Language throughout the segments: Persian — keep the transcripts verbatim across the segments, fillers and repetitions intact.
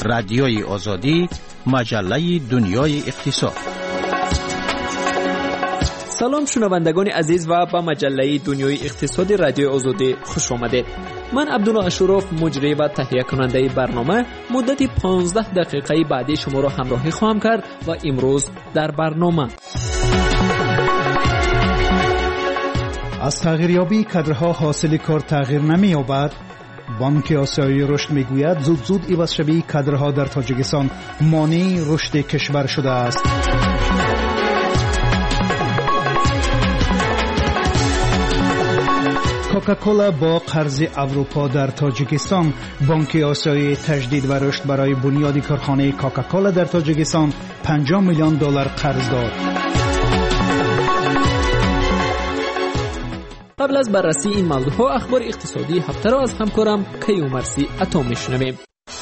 رادیوی آزادی، مجله دنیای اقتصاد. سلام شنوندگان عزیز و به مجله دنیای اقتصادی رادیوی آزادی خوش آمدید. من عبدالله اشرف، مجری و تهیه کننده برنامه، مدت پانزده دقیقه بعدی شما را همراهی خواهم کرد و امروز در برنامه از تغییریابی کادرها حاصل کار تغییر نمی‌یابد. بانک آسیایی رشد میگوید زود زود عوض‌شوی کادرها در تاجیکستان مانع رشد کشور شده است. کوکاکولا با قرض اروپا در تاجیکستان. بانک آسیایی تجدید و رشد برای بنیاد کارخانه کوکاکولا در تاجیکستان پنجاه میلیون دلار قرض داد. قبل از بررسی این موضوعها اخبار اقتصادی هفته را از همکارم کیومرثی عطا میشنویم.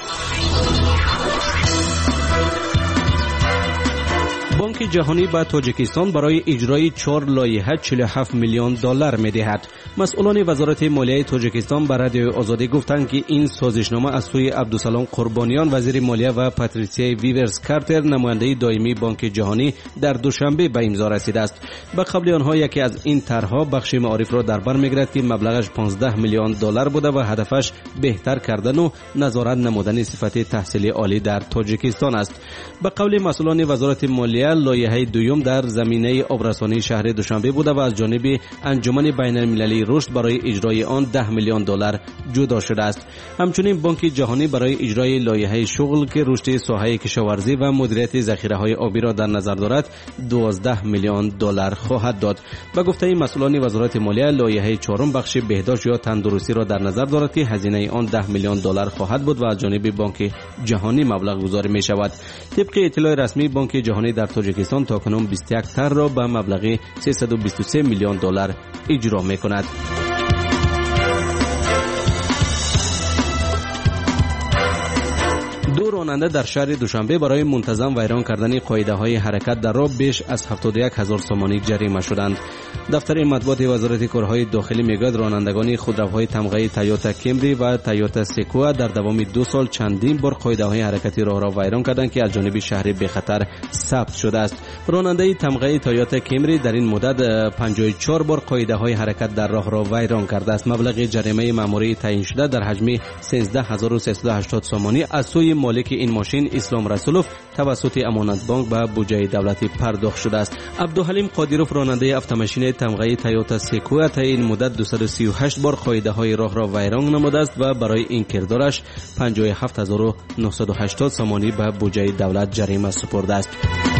بانک جهانی به تاجیکستان برای اجرای چهار لایحه چهل و هفت میلیون دلار می‌دهد. مسئولان وزارت مالیه تاجیکستان به رادیو آزادی گفتند که این سازشنامه از سوی عبدالسلام قربانیان وزیر مالیه و پاتریسیا ویورز کارتر نماینده دائمی بانک جهانی در دوشنبه به امضا رسیده است. به قبل آنها یکی از این طرحها بخش معارف را در بر می‌گیرد که مبلغش پانزده میلیون دلار بوده و هدفش بهتر کردن و نظارت نمودن صفت تحصیلی عالی در تاجیکستان است. به قول مسئولان وزارت مالیه لایحه دوم در زمینه آبرسانی شهر دوشنبه بوده و از جانب انجمن بین المللی رشد برای اجرای آن ده میلیون دلار جدا شده است. همچنین بانک جهانی برای اجرای لایحه شغل که رشد ساحه کشاورزی و مدیریت ذخیره‌های آبی را در نظر دارد دوازده میلیون دلار خواهد داد. به گفته مسئولان وزارت مالیه لایحه چهارم بخش بهداشت یا تندرستی را در نظر دارد که هزینه آن ده میلیون دلار خواهد بود و از جانب بانک جهانی مبلغ گذاری می شود. طبق اطلاع رسمی بانک جهانی در تاجیکستان تاکنون بیست و یک طرح را به مبلغ سیصد و بیست و سه میلیون دلار اجرا می‌کند. دو راننده در شهر دوشنبه برای منتظم ویران کردن قاعده‌های حرکت در راه بیش از هفتاد و یک هزار سومانی جریمه شدند. دفتر مطبوعات وزارت کارهای داخلی میگوید رانندگان خودروهای تمغه تایوتا کمری و تایوتا سکوئا در دوام دو سال چندین بار قاعده‌های حرکت راه را ویران کردند که از جانب شهر بخطر ثبت شده است. راننده تمغه تایوتا کمری در این مدت پنجاه و چهار بار قاعده‌های حرکت در راه را ویران کرده است. مبلغ جریمه مأموری تعیین شده در حجم سیزده هزار و سیصد و هشتاد سومانی از سوی مالک این ماشین اسلام رسولوف توسط امانت بانک به بودجه دولتی پرداخت شده است. عبدالحلیم قادیروف راننده автомاشین تمغه تایوتا سکوئا تا این مدت دویست و سی و هشت بار قاعده‌های راه را ویران نموده است و برای این کردارش پنجاه و هفت هزار و نهصد و هشتاد سومانی به بودجه دولت جریمه سپرده است.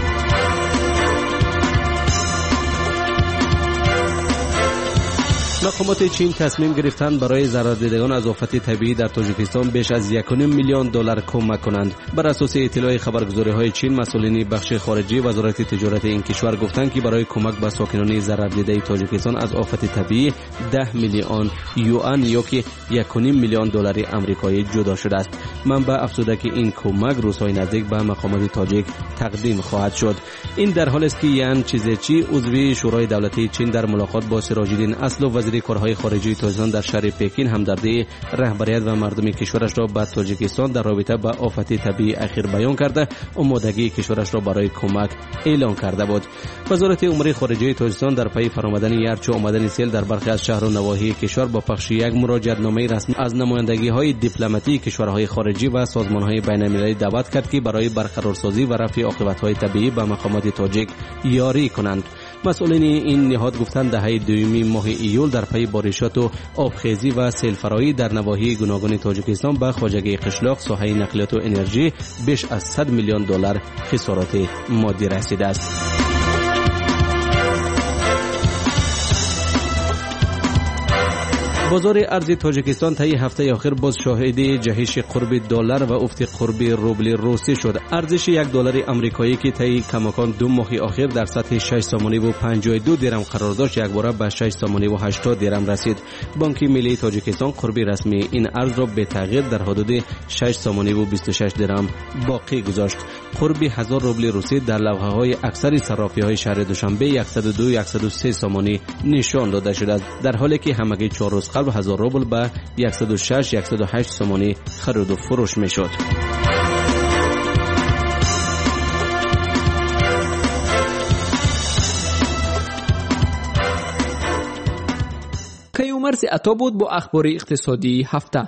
مقامات چین تصمیم گرفتند برای ضرردیدگان از آفت طبیعی در تاجیکستان بیش از یک و نیم میلیون دلار کمک کنند. بر اساس اطلاع خبرگزاری‌های چین، مسئولین بخش خارجی وزارت تجارت این کشور گفتند که برای کمک به ساکنان ضرردیده تاجیکستان از آفت طبیعی ده میلیون یوان یا که یک و نیم میلیون دلار آمریکایی جدا شده است. منبع افزوده که این کمک روزهای نزدیک به مقامات تاجیک تقدیم خواهد شد. این در حالی است که یان چیزچی عضو شورای دولتی چین در ملاقات با سراج‌الدین اصلو وزیر کارهای خارجی تاجیکستان در شهر پکین همدردی رهبریت و مردم کشورش را به تاجیکستان در رابطه با آفت طبیعی اخیر بیان کرده آمادگی کشورش را برای کمک اعلام کرده بود. وزارت امور خارجه تاجیکستان در پی فرآمدن یارچو آمدن سیل در برخی از شهر و نواحی کشور با پخش یک مراجعه‌نامه رسمی از نمایندگی‌های دیپلماتیک کشورهای خارجی و سازمان‌های بین‌المللی دعوت کرد که برای برقرارسازی و رفع عاقبت‌های طبیعی به مقامات تاجیک یاری کنند. مسئولین این نهاد گفتند دهه دوم ماه ایول در پی بارشات و آبخیزی و سیل‌فرایی در نواحی گوناگون تاجیکستان به خواجگی قشلاق ساحه نقلیات و انرژی بیش از صد میلیون دلار خسارات مادی رسیده است. بازار ارز تاجیکستان طی هفته اخیر باز شاهد جهش قرب دلار و افت قرب روبل روسی شد. ارزش یک دلار آمریکایی که طی کماکان دو ماه اخیر در سطح شش تومانی و پنجاه و دو درم قرار داشت یک بار به شش تومانی و هشتاد درم رسید. بانک ملی تاجیکستان قرب رسمی این ارز را به تغییر در حدود شش تومانی و بیست و شش درم باقی گذاشت. قرب هزار روبل روسی در لوحه‌های اکثر صرافی‌های شهر دوشنبه صد و دو صد و سه تومانی نشان داده شده است، در حالی که همگی چهار روز قبل هزار روبل به صد و شش صد و هشت تومانی خرید و فروش می‌شد. کیامرس عطا بود با اخبار اقتصادی هفته.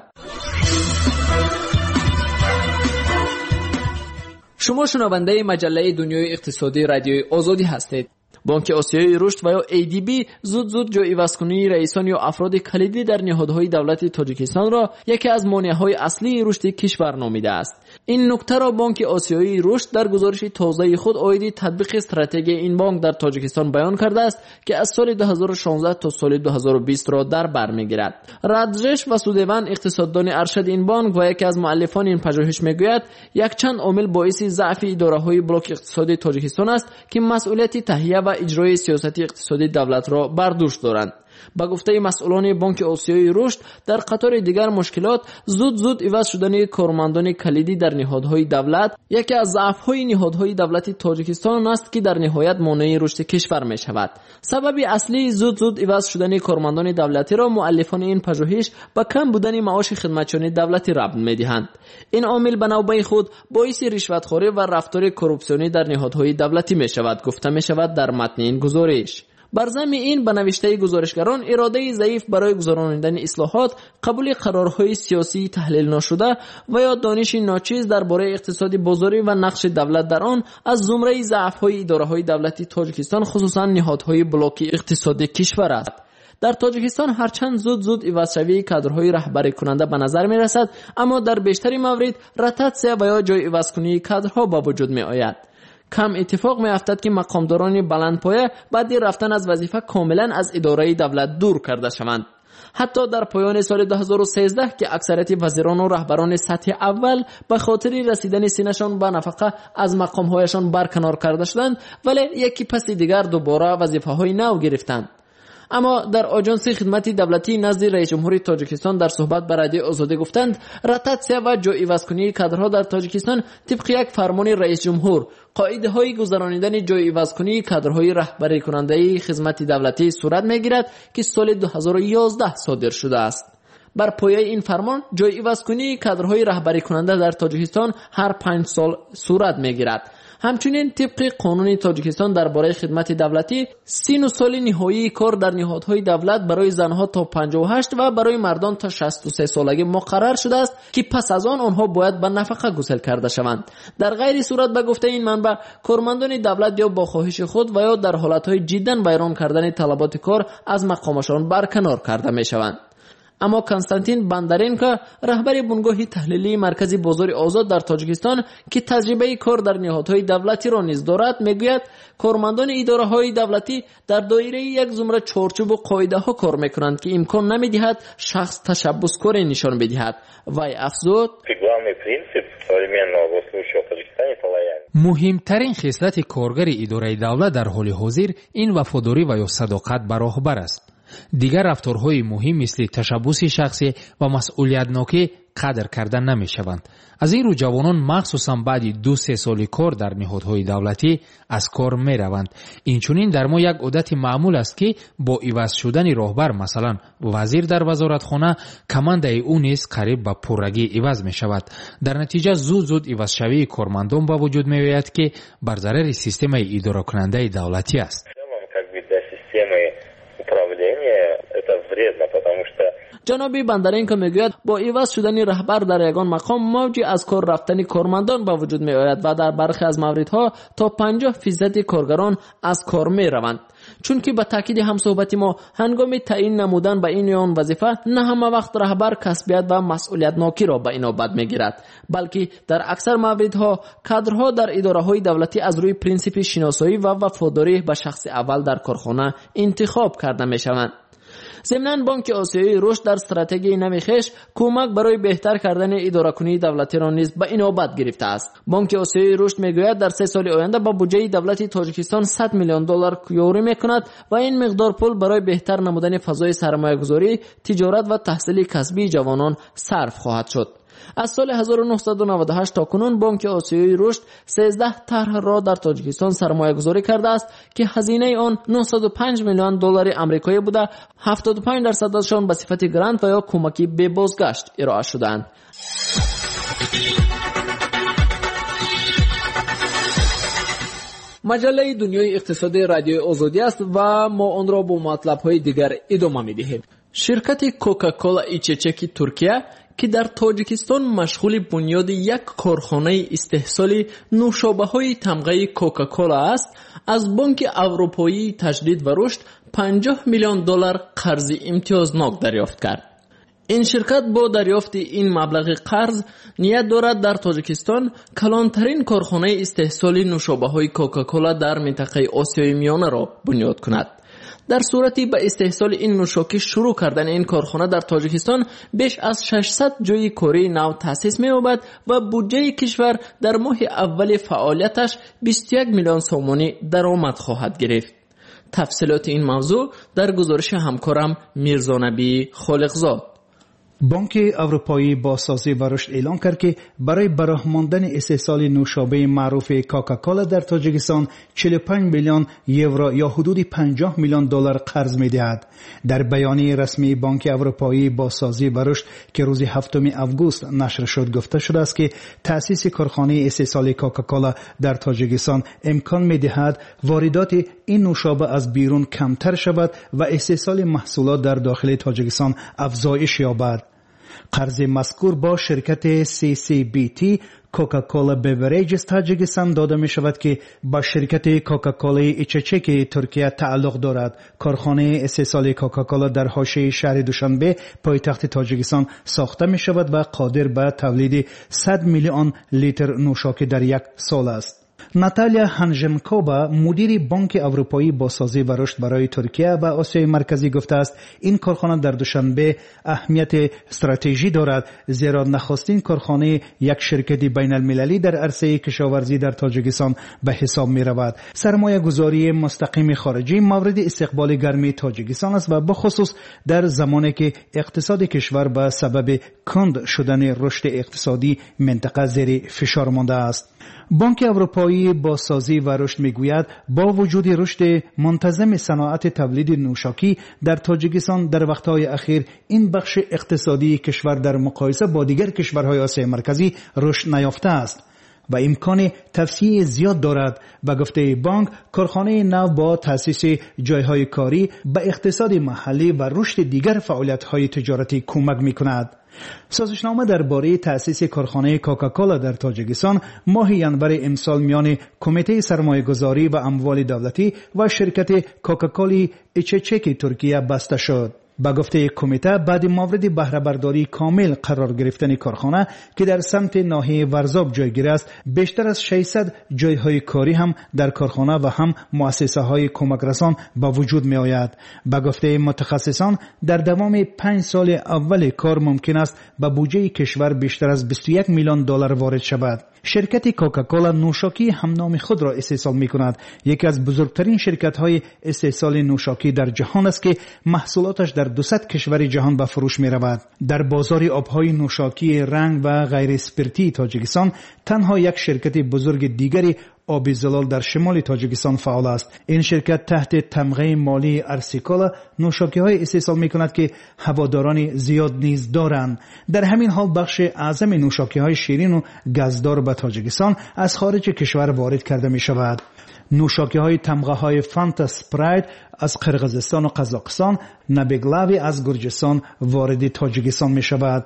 شما شنونده مجله دنیای اقتصادی رادیوی آزادی هستید. بانک آسیای رشد و یا ای دی بی زود زود جای عوض‌کنی رئیسان یا افراد کلیدی در نهادهای دولتی تاجیکستان را یکی از مانع‌های اصلی رشد کشور نامیده است. این نکته را بانک آسیای رشد در گزارش تازه خود عاید تطبیق استراتژی این بانک در تاجیکستان بیان کرده است که از سال دو هزار و شانزده تا سال دو هزار و بیست را در بر می‌گیرد. رادژش وسودیون اقتصاددان ارشد این بانک و یکی از مؤلفان این پژوهش میگوید یک چند عامل باعث ضعف اداره‌های بلوک اقتصادی تاجیکستان است که مسئولیت تهیه و اجرای سیاست اقتصادی دولت را بر دوش دارند. با گفته مسئولان بانک آسیای رشد در قطار دیگر مشکلات زود زود عوض شدن کارمندان کلیدی در نهادهای دولت یکی از ضعف‌های نهادهای دولتی تاجیکستان است که در نهایت مانع رشد کشور می شود. سبب اصلی زود زود عوض شدن کارمندان دولتی را مؤلفان این پژوهش با کم بودن معاش خدمتچیان دولتی ربط می‌دهند. این عامل به نوبه خود باعث رشوتخوری و رفتار کورپسیونی در نهادهای دولتی می شود گفته می شود در متن این گزارش. بر ضمن این به نوشته گزارشگران اراده ضعیف برای گذراندن اصلاحات، قبول قرارهای سیاسی تحلیل نشده و یا دانش ناچیز درباره اقتصاد بازاری و نقش دولت در آن از زمره ضعف‌های اداره‌های دولتی تاجیکستان خصوصا نهادهای بلوک اقتصادی کشور است. در تاجیکستان هرچند زود زود عوض‌شوی کادرهای رهبری کننده به نظر می رسد، اما در بیشتر موارد روتاسیون و یا جای عوض‌کنی کادرها به وجود می آید. کم اتفاق می افتد که مقامداران بلندپایه بعد رفتن از وظیفه کاملا از اداره دولت دور کرده شوند. حتی در پایان سال دو هزار و سیزده که اکثریت وزیران و رهبران سطح اول به خاطر رسیدن سینشان به نفقه از مقامهایشان برکنار کرده شدند، ولی یکی پس دیگر دوباره وظیفه های نو گرفتند. اما در آژانس خدمت دولتی نزد رئیس جمهور تاجیکستان در صحبت با رادیو آزادی گفتند روتاسیون و جای عوض‌کنی کادرها در تاجیکستان طبق یک فرمان رئیس جمهور قاعده های گذراندن جای عوض‌کنی کادرهای رهبری کننده خدمت دولتی صورت میگیرد که سال دو هزار و یازده صادر شده است. بر پایه این فرمان جای عوض‌کنی کادرهای رهبری کننده در تاجیکستان هر پنج سال صورت میگیرد. همچنین طبق قانون تاجیکستان درباره خدمت دولتی سی و نه سال نهایی کار در نهادهای دولت برای زنها تا پنجاه و هشت و برای مردان تا شصت و سه سالگی مقرر شده است که پس از آن آنها باید به نفقه گسل کرده شوند. در غیر صورت به گفته این منبع کارمندان دولت یا با خواهش خود و یا در حالتهای جدا ویران کردن طلبات کار از مقامشان برکنار کرده می شوند. اما کنستانتین باندارینکا رهبر بنگاه تحلیلی مرکز بازار آزاد در تاجیکستان که تجربه کار در نهادهای دولتی را نیز دارد میگوید کارمندان اداره‌های دولتی در دایره یک زمره چارچوب و قاعده‌ها کار میکنند که امکان نمیدهد شخص تشبثکاری نشان بدهد. وی افزود مهمترین خصلت کارگر اداره دولت در حال حاضر این وفاداری و یا صداقت به راهبر است. دیگر رفتارهای مهم مثل تشبث شخصی و مسئولیتناکی قدر کردن نمی شوند. از این رو جوانان مخصوصا بعد دو سه سال کار در نهادهای دولتی از کار می روند. اینچنین در ما یک عادت معمول است که با عوض شدن راهبر مثلا وزیر در وزارتخانه کمانده او نیز قریب به پررگی عوض می شود. در نتیجه زود زود عوض شوی کارمندان به وجود می آید که بر ضرر سیستم اداره کننده دولتی است. جنابی باندارینکا میگوید با عوض شدن رهبر در یگان مقام موجی از کار رفتن کارمندان به وجود می آید و در برخی از موردها تا پنجاه فیصد کارگران از کار می روند. چون که به تاکید همصحبت ما هنگام تعیین نمودن به این یا آن وظیفه نه همه وقت رهبر کسبیت و مسئولیت ناکی را به اینابت می گیرد، بلکه در اکثر موردها کادرها در اداره‌های دولتی از روی پرینسیپ شناسایی و وفاداری به شخص اول در کارخانه انتخاب کرده می شوند. ضمناً بانک آسیای رشد در استراتژی نوی خویش کمک برای بهتر کردن اداره‌کنی دولتی را نیز به اینابت گرفته است. بانک آسیای رشد میگوید در سه سال آینده با بودجه دولتی تاجیکستان صد میلیون دلار یاری میکند و این مقدار پول برای بهتر نمودن فضای سرمایه‌گذاری، تجارت و تحصیل کسبی جوانان صرف خواهد شد. از سال هزار و نهصد و نود و هشت تا کنون بانک آسیای رشد سیزده طرح را در تاجیکستان سرمایه گذاری کرده است که هزینه آن نهصد و پنج میلیون دلار آمریکایی بوده. هفتاد و پنج درصدشان به صفت گرانت و یا کمکی به بازگشت ارائه شدند. مجله دنیای اقتصادی رادیو آزادی است و ما آن را با مطلب‌های دیگر ادامه می‌دهیم. شرکت کوکاکولا ایچچکی ترکیه که در تاجیکستان مشغول بنیاد یک کارخانه استحصال نوشابه‌های تمغه کوکاکولا است، از بانک اروپایی تجدید و رشد پنجاه میلیون دلار قرض امتیازناک دریافت کرد. این شرکت با دریافت این مبلغ قرض نیت دارد در تاجیکستان کلانترین کارخانه استحصال نوشابه‌های کوکاکولا در منطقه آسیای میانه را بنیاد کند. در صورتی به استحصال این نوشاکی شروع کردن این کارخانه در تاجیکستان بیش از ششصد جای کاری نو تأسیس می‌یابد و بودجه کشور در ماه اول فعالیتش بیست و یک میلیون سومانی درآمد خواهد گرفت. تفصیلات این موضوع در گزارش همکارم میرزا نبی خالقزاد. بانک اروپایی بازسازی و رشد اعلام کرد که برای برآمدن استحصال نوشابه معروف کوکاکولا در تاجیکستان چهل و پنج میلیون یورو یا حدود پنجاه میلیون دلار قرض می‌دهد. در بیانیه رسمی بانک اروپایی بازسازی و رشد که روز هفتم آگوست نشر شد گفته شده است که تأسیس کارخانه استحصال کوکاکولا در تاجیکستان امکان می‌دهد واردات این نوشابه از بیرون کمتر شود و استحصال محصولات در داخل تاجیکستان افزایش یابد. قرض مذکور با شرکت سی سی بی تی کوکاکولا بیوریجز تاجیکستان داده می شود که با شرکت کوکاکولا ایچچکی ترکیه تعلق دارد. کارخانه استحصال کوکاکولا در حاشیه شهر دوشنبه پایتخت تاجیکستان ساخته می شود و قادر به تولید صد میلیون لیتر نوشاکی در یک سال است. ناتالیا هانژنکوبا مدیر بانک اروپایی بازسازی و رشد برای ترکیه و آسیای مرکزی گفته است این کارخانه در دوشنبه اهمیت استراتژی دارد، زیرا نخستین کارخانه یک شرکت بین المللی در عرصه کشاورزی در تاجیکستان به حساب می رود. سرمایه گذاری مستقیم خارجی مورد استقبال گرمی تاجیکستان است و بخصوص در زمانی که اقتصاد کشور به سبب کند شدن رشد اقتصادی منطقه زیر فشار مانده است. بانک اروپایی بازسازی و رشد میگوید با وجود رشد منتظم صنعت تولید نوشاکی در تاجیکستان در وقتهای اخیر این بخش اقتصادی کشور در مقایسه با دیگر کشورهای آسیای مرکزی رشد نیافته است و امکان توسعه زیاد دارد. به گفته بانک کارخانه نو با تأسیس جایهای کاری به اقتصاد محلی و رشد دیگر فعالیت‌های تجارتی کمک می‌کند. سازشنامه درباره تأسیس کارخانه کوکاکولا در تاجیکستان ماه ینور امسال میان کمیته سرمایه‌گذاری و اموال دولتی و شرکت کوکاکولا ایچچکی ترکیه بسته شد. با گفته کمیته بعد مورد بهره برداری کامل قرار گرفتن کارخانه که در سمت ناحیه ورزاب جایگیر است، بیشتر از ششصد جایهای کاری هم در کارخانه و هم مؤسسه های کمک رسان به وجود می آید. با گفته متخصصان در دوام پنج سال اول کار ممکن است به بودجه کشور بیشتر از بیست و یک میلیون دلار وارد شود. شرکت کوکاکولا نوشاکی هم نام خود را استحصال می کند. یکی از بزرگترین شرکت های استحصال نوشاکی در جهان است که محصولاتش در دوصد کشور جهان به فروش می رود. در بازار آبهای نوشاکی رنگ و غیر اسپرتی تاجیکستان تنها یک شرکت بزرگ دیگری آبی زلال در شمال تاجیکستان فعال است. این شرکت تحت تمغه مالی ارسیکولا نوشاکی های استحصال می کند که هواداران زیاد نیز دارند. در همین حال بخش اعظم نوشاکی های شیرین و گازدار به تاجیکستان از خارج کشور وارد کرده می شود. نوشاکی های تمغه های فانتا سپرایت از قرقیزستان و قزاقستان، نبگلاوی از گرجستان وارد تاجیکستان می شود.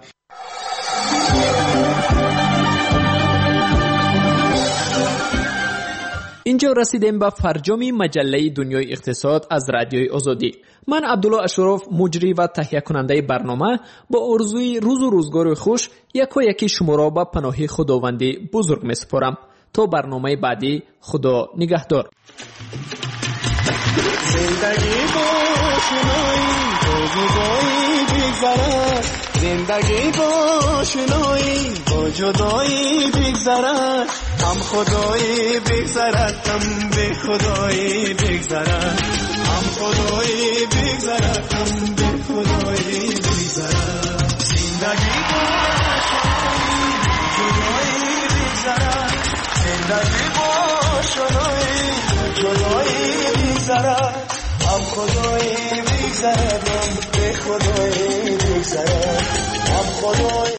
اینجا رسیدیم به فرجام مجله دنیای اقتصاد از رادیوی آزادی. من عبدالله اشرف مجری و تهیه کننده برنامه با آرزوی روز و روزگار خوش یک و یکی شما را به پناه خداوندی بزرگ می سپارم. تا برنامه بعدی خدا نگهدار. زندگی با شنایی با جدایی بگذرد، زندگی با شنایی با جدایی بگذرد، هم خدایی بگذرد هم به خدایی بگذرد، هم خدایی بگذرد هم به خدایی بگذرد. زندگی با شنایی جدایی بگذرد، زندگی با شنایی جدایی بگذرد، هم خدایی بگذرد هم به خدایی بگذرد، هم خدایی